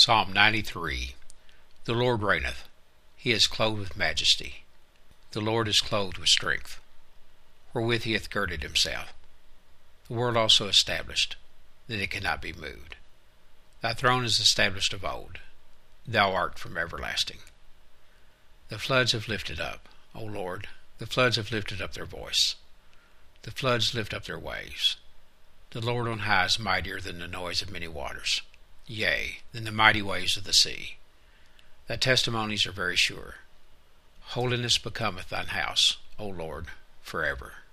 Psalm 93. The Lord reigneth. He is clothed with majesty. The Lord is clothed with strength, wherewith he hath girded himself. The world also established, that it cannot be moved. Thy throne is established of old. Thou art from everlasting. The floods have lifted up, O Lord, the floods have lifted up their voice. The floods lift up their waves. The Lord on high is mightier than the noise of many waters, yea, than the mighty waves of the sea. Thy testimonies are very sure. Holiness becometh thine house, O Lord, forever.